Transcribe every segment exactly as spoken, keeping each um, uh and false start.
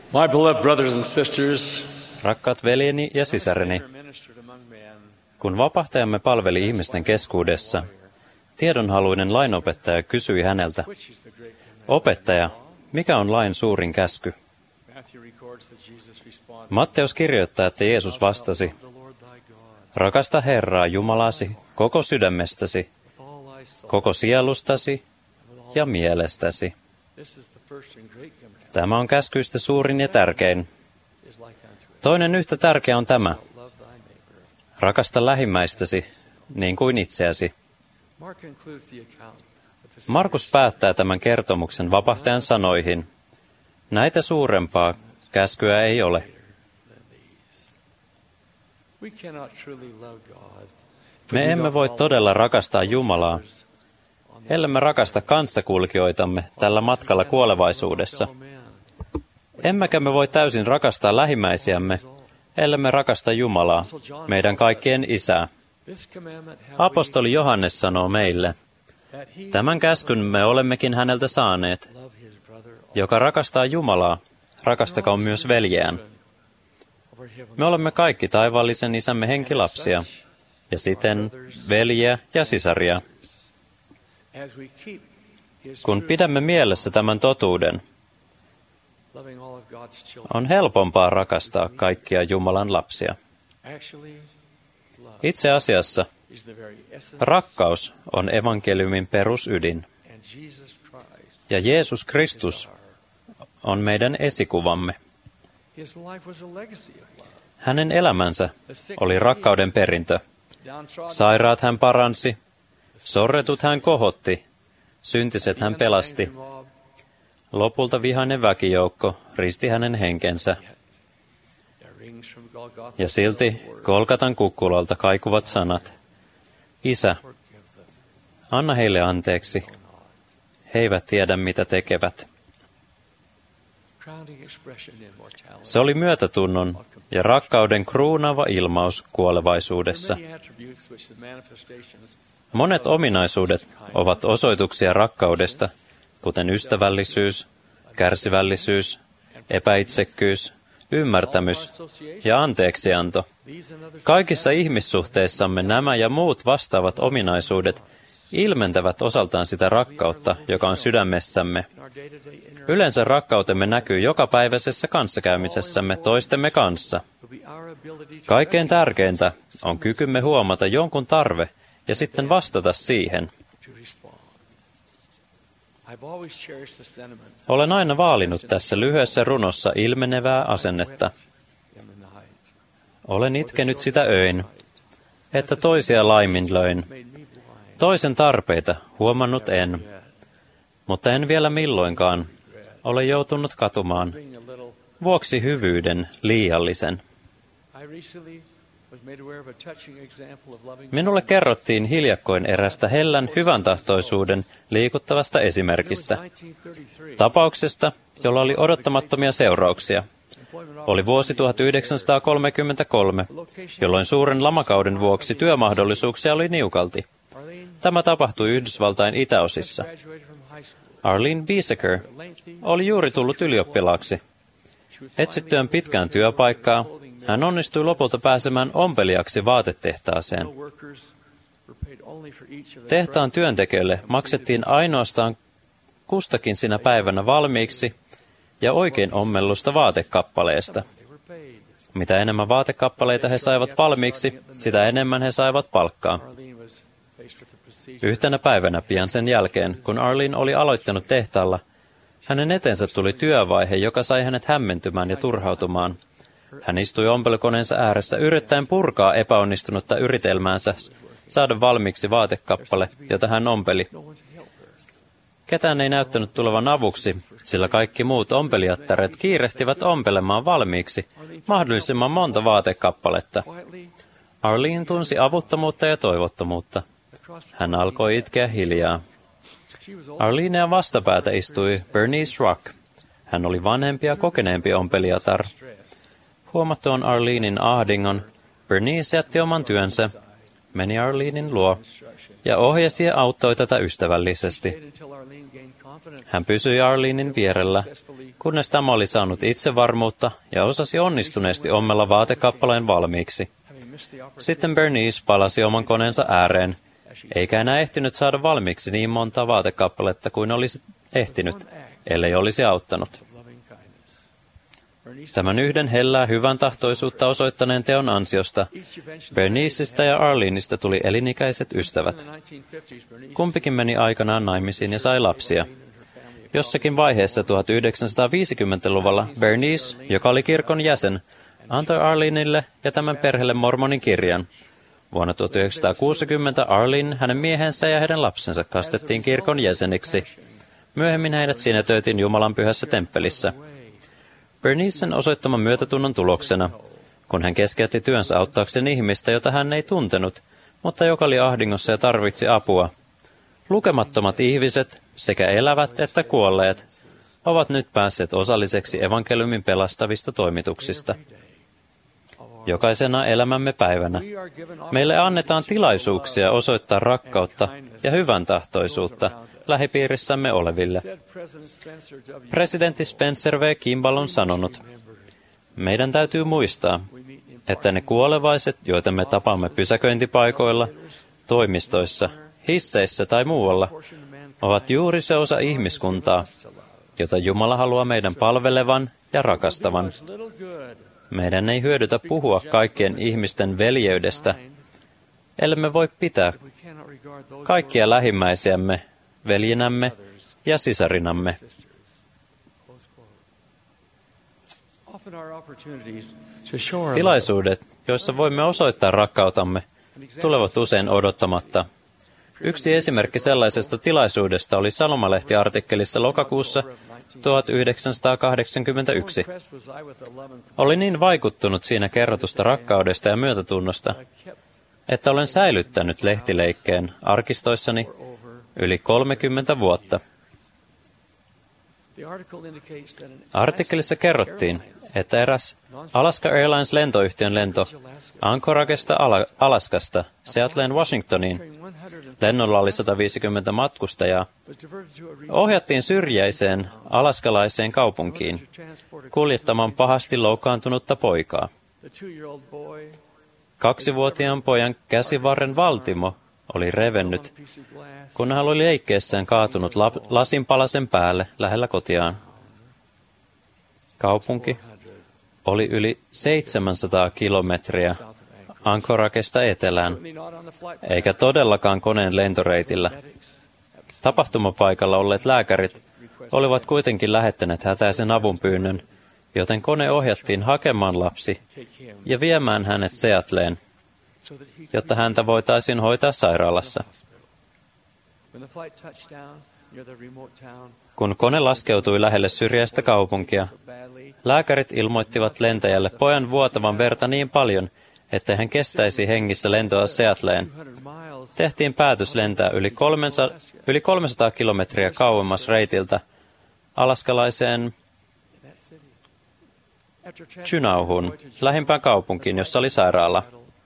My beloved brothers and sisters, Rakkaat veljeni ja sisareni, kun vapahtajamme palveli ihmisten keskuudessa, tiedonhaluinen lainopettaja kysyi häneltä, opettaja, mikä on lain suurin käsky? Matteus kirjoittaa, että Jeesus vastasi, rakasta Herraa Jumalasi koko sydämestäsi, koko sielustasi ja mielestäsi. Tämä on käskyistä suurin ja tärkein. Toinen yhtä tärkeä on tämä. Rakasta lähimmäistäsi niin kuin itseäsi. Markus päättää tämän kertomuksen vapahtajan sanoihin. Näitä suurempaa käskyä ei ole. Me emme voi todella rakastaa Jumalaa, ellemme rakasta kanssakulkijoitamme tällä matkalla kuolevaisuudessa. Emmekä me voi täysin rakastaa lähimmäisiämme, ellemme rakasta Jumalaa, meidän kaikkien Isää. Apostoli Johannes sanoo meille, tämän käskyn me olemmekin häneltä saaneet. Joka rakastaa Jumalaa, rakastakaa myös veljeään. Me olemme kaikki taivaallisen Isämme henkilapsia, ja siten veljeä ja sisaria. Kun pidämme mielessä tämän totuuden, on helpompaa rakastaa kaikkia Jumalan lapsia. Itse asiassa rakkaus on evankeliumin perusydin, ja Jeesus Kristus on meidän esikuvamme. Hänen elämänsä oli rakkauden perintö. Sairaat hän paransi, sorretut hän kohotti, syntiset hän pelasti. Lopulta vihainen väkijoukko risti hänen henkensä. Ja silti Golgatan kukkulalta kaikuvat sanat. Isä, anna heille anteeksi. He eivät tiedä, mitä tekevät. Se oli myötätunnon ja rakkauden kruunaava ilmaus kuolevaisuudessa. Monet ominaisuudet ovat osoituksia rakkaudesta, kuten ystävällisyys, kärsivällisyys, epäitsekkyys, ymmärtämys ja anteeksianto. Kaikissa ihmissuhteissamme nämä ja muut vastaavat ominaisuudet ilmentävät osaltaan sitä rakkautta, joka on sydämessämme. Yleensä rakkautemme näkyy jokapäiväisessä kanssakäymisessämme toistemme kanssa. Kaikkein tärkeintä on kykymme huomata jonkun tarve ja sitten vastata siihen. Olen aina vaalinut tässä lyhyessä runossa ilmenevää asennetta. Olen itkenyt sitä öin, että toisia laiminlöin. Toisen tarpeita huomannut en, mutta en vielä milloinkaan ole joutunut katumaan vuoksi hyvyyden liiallisen. Minulle kerrottiin hiljakkoin erästä hellän hyväntahtoisuuden liikuttavasta esimerkistä. Tapauksesta, jolla oli odottamattomia seurauksia. Oli vuosi tuhatyhdeksänsataakolmekymmentäkolme, jolloin suuren lamakauden vuoksi työmahdollisuuksia oli niukalti. Tämä tapahtui Yhdysvaltain itäosissa. Arlene Biesecker oli juuri tullut ylioppilaaksi. Etsittyään pitkään työpaikkaa, hän onnistui lopulta pääsemään ompelijaksi vaatetehtaaseen. Tehtaan työntekijöille maksettiin ainoastaan kustakin sinä päivänä valmiiksi ja oikein ommellusta vaatekappaleesta. Mitä enemmän vaatekappaleita he saivat valmiiksi, sitä enemmän he saivat palkkaa. Yhtenä päivänä pian sen jälkeen, kun Arlene oli aloittanut tehtaalla, hänen eteensä tuli työvaihe, joka sai hänet hämmentymään ja turhautumaan. Hän istui ompelukoneensa ääressä yrittäen purkaa epäonnistunutta yritelmäänsä saada valmiiksi vaatekappale, jota hän ompeli. Ketään ei näyttänyt tulevan avuksi, sillä kaikki muut ompelijattaret kiirehtivät ompelemaan valmiiksi mahdollisimman monta vaatekappaletta. Arlene tunsi avuttomuutta ja toivottomuutta. Hän alkoi itkeä hiljaa. Arlenea vastapäätä istui Bernice Rock. Hän oli vanhempi ja kokeneempi ompelijatar. Huomattuaan Arlenein ahdingon, Bernice jätti oman työnsä, meni Arlenein luo ja ohjasi ja auttoi tätä ystävällisesti. Hän pysyi Arlenein vierellä, kunnes tämä oli saanut itsevarmuutta ja osasi onnistuneesti ommella vaatekappaleen valmiiksi. Sitten Bernice palasi oman koneensa ääreen, eikä enää ehtinyt saada valmiiksi niin monta vaatekappaletta kuin olisi ehtinyt, ellei olisi auttanut. Tämän yhden hellää hyvän tahtoisuutta osoittaneen teon ansiosta Berniceistä ja Arleneista tuli elinikäiset ystävät. Kumpikin meni aikanaan naimisiin ja sai lapsia. Jossakin vaiheessa tuhatyhdeksänsataaviisikymmentäluvulla Bernice, joka oli kirkon jäsen, antoi Arlenelle ja tämän perheelle mormonin kirjan. Vuonna tuhatyhdeksänsataakuusikymmentä Arlene, hänen miehensä ja heidän lapsensa kastettiin kirkon jäseniksi. Myöhemmin heidät sinetöitiin Jumalan pyhässä temppelissä. Bernicen osoittaman myötätunnon tuloksena, kun hän keskeytti työnsä auttaakseen ihmistä, jota hän ei tuntenut, mutta joka oli ahdingossa ja tarvitsi apua. Lukemattomat ihmiset, sekä elävät että kuolleet, ovat nyt päässeet osalliseksi evankeliumin pelastavista toimituksista. Jokaisena elämämme päivänä meille annetaan tilaisuuksia osoittaa rakkautta ja hyvän tahtoisuutta lähipiirissämme oleville. Presidentti Spencer V. Kimball on sanonut, meidän täytyy muistaa, että ne kuolevaiset, joita me tapaamme pysäköintipaikoilla, toimistoissa, hisseissä tai muualla, ovat juuri se osa ihmiskuntaa, jota Jumala haluaa meidän palvelevan ja rakastavan. Meidän ei hyödytä puhua kaikkien ihmisten veljeydestä, ellemme voi pitää kaikkia lähimmäisiämme veljinämme ja sisarinamme. Tilaisuudet, joissa voimme osoittaa rakkautamme, tulevat usein odottamatta. Yksi esimerkki sellaisesta tilaisuudesta oli sanomalehtiartikkelissa lokakuussa tuhatyhdeksänsataakahdeksankymmentäyksi. Oli niin vaikuttunut siinä kerrotusta rakkaudesta ja myötätunnosta, että olen säilyttänyt lehtileikkeen arkistoissani yli kolmekymmentä vuotta. Artikkelissa kerrottiin, että eräs Alaska Airlines lentoyhtiön lento Anchoragesta Alaskasta Seattleen Washingtoniin, lennolla oli sata viisikymmentä matkustajaa, ohjattiin syrjäiseen alaskalaiseen kaupunkiin kuljettamaan pahasti loukkaantunutta poikaa. Kaksivuotiaan pojan käsivarren valtimo oli revennyt, kun hän oli leikkeessään kaatunut lasinpalasen päälle lähellä kotiaan. Kaupunki oli yli seitsemänsataa kilometriä Anchoragesta etelään, eikä todellakaan koneen lentoreitillä. Tapahtumapaikalla olleet lääkärit olivat kuitenkin lähettäneet hätäisen avunpyynnön, joten kone ohjattiin hakemaan lapsi ja viemään hänet Seattleen, jotta häntä voitaisiin hoitaa sairaalassa. Kun kone laskeutui lähelle syrjäistä kaupunkia, lääkärit ilmoittivat lentäjälle pojan vuotavan verta niin paljon, että hän kestäisi hengissä lentoa Seattleen. Tehtiin päätös lentää yli kolmesataa, yli kolmesataa kilometriä kauemmas reitiltä alaskalaiseen Juneauhun, lähimpään kaupunkiin, jossa oli sairaala.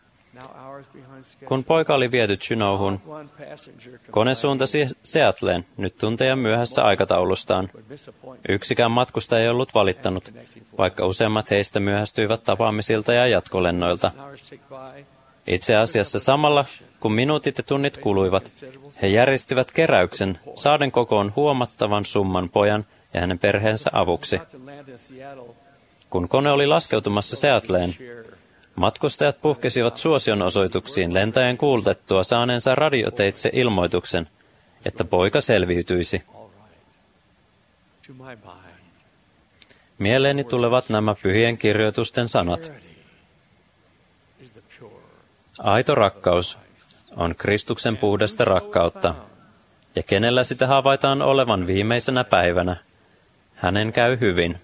Kun poika oli viety Juneauhun, kone suuntasi Seattleen nyt tunteja myöhässä aikataulustaan. Yksikään matkustaja ei ollut valittanut, vaikka useimmat heistä myöhästyivät tapaamisilta ja jatkolennoilta. Itse asiassa samalla, kun minuutit ja tunnit kuluivat, he järjestivät keräyksen saaden kokoon huomattavan summan pojan ja hänen perheensä avuksi. Kun kone oli laskeutumassa Seattleen, matkustajat puhkesivat suosionosoituksiin lentäjän kuultettua saaneensa radioteitse ilmoituksen, että poika selviytyisi. Mieleeni tulevat nämä pyhien kirjoitusten sanat. Aito rakkaus on Kristuksen puhdasta rakkautta, ja kenellä sitä havaitaan olevan viimeisenä päivänä, hänen käy hyvin.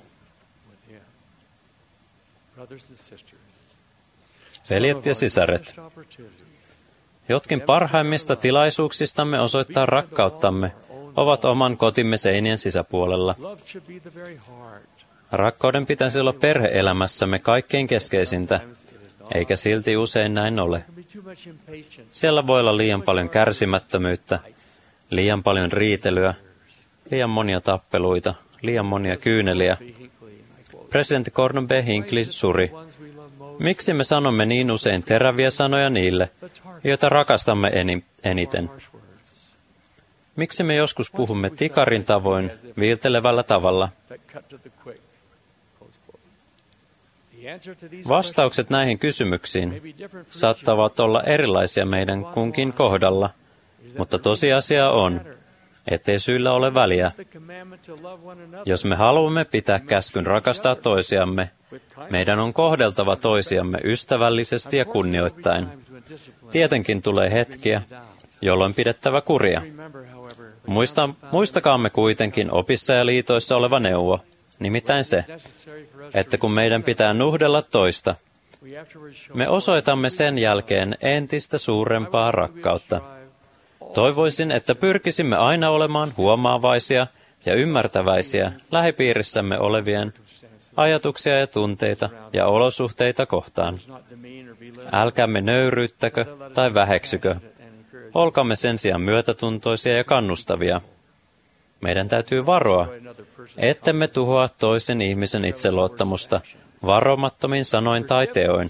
Veljet ja sisaret, jotkin parhaimmista tilaisuuksistamme osoittaa rakkauttamme ovat oman kotimme seinien sisäpuolella. Rakkauden pitäisi olla perhe-elämässämme kaikkein keskeisintä, eikä silti usein näin ole. Siellä voi olla liian paljon kärsimättömyyttä, liian paljon riitelyä, liian monia tappeluita, liian monia kyyneliä. Presidentti Gordon B. Hinckley suri. Miksi me sanomme niin usein teräviä sanoja niille, joita rakastamme eniten? Miksi me joskus puhumme tikarin tavoin viiltelevällä tavalla? Vastaukset näihin kysymyksiin saattavat olla erilaisia meidän kunkin kohdalla, mutta tosiasia on, ettei syillä ole väliä. Jos me haluamme pitää käskyn rakastaa toisiamme, meidän on kohdeltava toisiamme ystävällisesti ja kunnioittaen. Tietenkin tulee hetkiä, jolloin pidettävä kuria. Muista, muistakaamme kuitenkin opissa ja liitoissa oleva neuvo, nimittäin se, että kun meidän pitää nuhdella toista, me osoitamme sen jälkeen entistä suurempaa rakkautta. Toivoisin, että pyrkisimme aina olemaan huomaavaisia ja ymmärtäväisiä lähipiirissämme olevien ajatuksia ja tunteita ja olosuhteita kohtaan. Älkäämme nöyryyttäkö tai väheksykö. Olkaamme sen sijaan myötätuntoisia ja kannustavia. Meidän täytyy varoa, ettemme tuhoa toisen ihmisen itseluottamusta varomattomin sanoin tai teoin.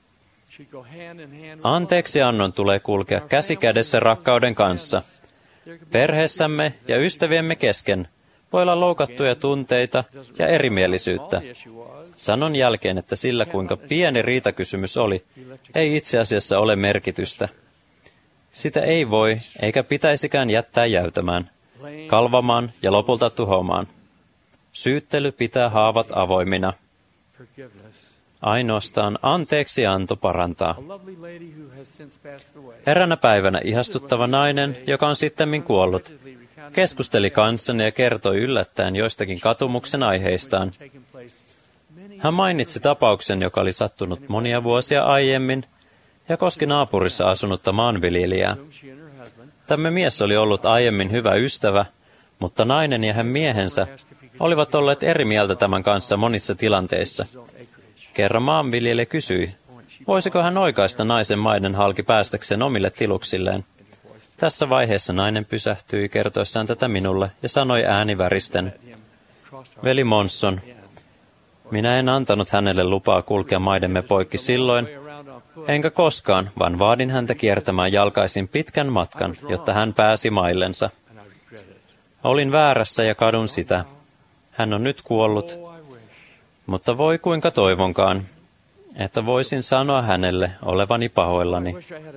Anteeksiannon tulee kulkea käsi kädessä rakkauden kanssa. Perheessämme ja ystäviemme kesken voi olla loukattuja tunteita ja erimielisyyttä. Sanon jälkeen, että sillä kuinka pieni riitakysymys oli, ei itse asiassa ole merkitystä. Sitä ei voi eikä pitäisikään jättää jäytämään, kalvamaan ja lopulta tuhoamaan. Syyttely pitää haavat avoimina. Ainoastaan anteeksianto parantaa. Eräänä päivänä ihastuttava nainen, joka on sittemmin kuollut, keskusteli kanssani ja kertoi yllättäen joistakin katumuksen aiheistaan. Hän mainitsi tapauksen, joka oli sattunut monia vuosia aiemmin ja koski naapurissa asunutta maanviljelijää. Tämä mies oli ollut aiemmin hyvä ystävä, mutta nainen ja hän miehensä olivat olleet eri mieltä tämän kanssa monissa tilanteissa. Kerran maanviljelijä kysyi, voisiko hän oikaista naisen maiden halki päästäkseen omille tiluksilleen. Tässä vaiheessa nainen pysähtyi kertoessaan tätä minulle ja sanoi ääni väristen, veli Monson, minä en antanut hänelle lupaa kulkea maidemme poikki silloin, enkä koskaan, vaan vaadin häntä kiertämään jalkaisin pitkän matkan, jotta hän pääsi maillensa. Olin väärässä ja kadun sitä. Hän on nyt kuollut, mutta voi kuinka toivonkaan, että voisin sanoa hänelle olevani pahoillani.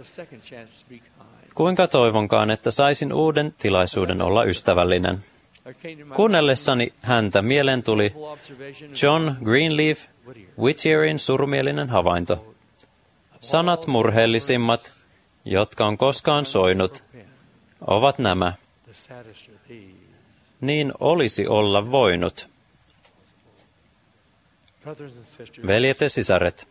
Kuinka toivonkaan, että saisin uuden tilaisuuden olla ystävällinen. Kuunnellessani häntä mieleen tuli John Greenleaf Whittierin surumielinen havainto. Sanat murheellisimmat, jotka on koskaan soinut, ovat nämä. Niin olisi olla voinut. Veljet ja sisaret,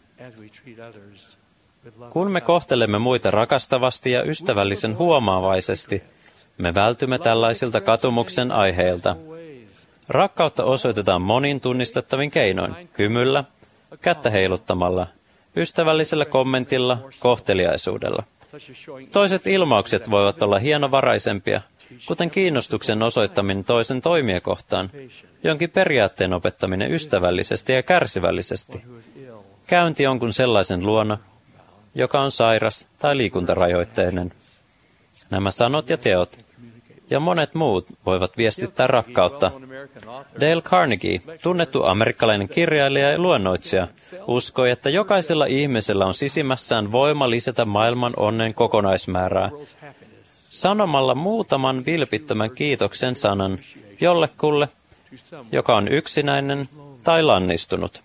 kun me kohtelemme muita rakastavasti ja ystävällisen huomaavaisesti, me vältymme tällaisilta katumuksen aiheilta. Rakkautta osoitetaan monin tunnistettavin keinoin, hymyllä, kättä heiluttamalla, ystävällisellä kommentilla, kohteliaisuudella. Toiset ilmaukset voivat olla hienovaraisempia, kuten kiinnostuksen osoittaminen toisen toimia kohtaan, jonkin periaatteen opettaminen ystävällisesti ja kärsivällisesti, käynti jonkun sellaisen luona, joka on sairas tai liikuntarajoitteinen. Nämä sanot ja teot ja monet muut voivat viestittää rakkautta. Dale Carnegie, tunnettu amerikkalainen kirjailija ja luennoitsija, uskoi, että jokaisella ihmisellä on sisimmässään voima lisätä maailman onnen kokonaismäärää. Sanomalla muutaman vilpittömän kiitoksen sanan jollekulle, joka on yksinäinen tai lannistunut.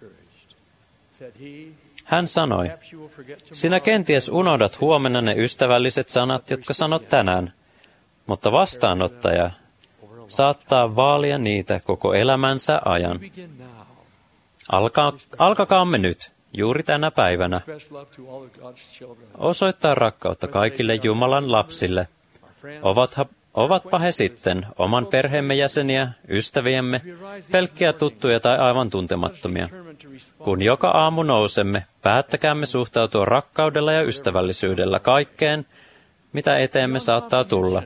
Hän sanoi, sinä kenties unohdat huomenna ne ystävälliset sanat, jotka sanot tänään, mutta vastaanottaja saattaa vaalia niitä koko elämänsä ajan. Alkaa, alkakaamme nyt, juuri tänä päivänä, osoittaa rakkautta kaikille Jumalan lapsille. Ovatha, ovatpa he sitten oman perheemme jäseniä, ystäviemme, pelkkiä tuttuja tai aivan tuntemattomia. Kun joka aamu nousemme, päättäkäämme suhtautua rakkaudella ja ystävällisyydellä kaikkeen, mitä eteemme saattaa tulla.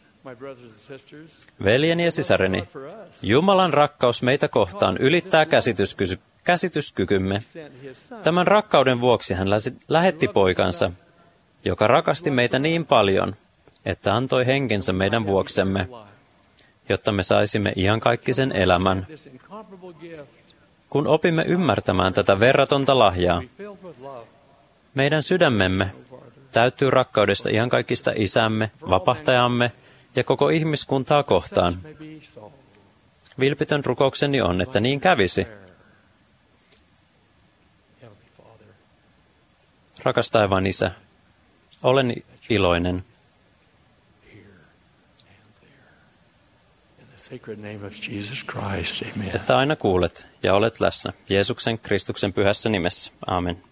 Veljeni ja sisareni, Jumalan rakkaus meitä kohtaan ylittää käsityskysy- käsityskykymme. Tämän rakkauden vuoksi hän lähetti poikansa, joka rakasti meitä niin paljon, että antoi henkensä meidän vuoksemme, jotta me saisimme iankaikkisen elämän. Kun opimme ymmärtämään tätä verratonta lahjaa, meidän sydämemme täyttyy rakkaudesta iankaikkista Isämme, Vapahtajamme ja koko ihmiskuntaa kohtaan. Vilpitön rukoukseni on, että niin kävisi. Rakas taivaan Isä, olen iloinen, että aina kuulet ja olet läsnä Jeesuksen Kristuksen pyhässä nimessä. Aamen.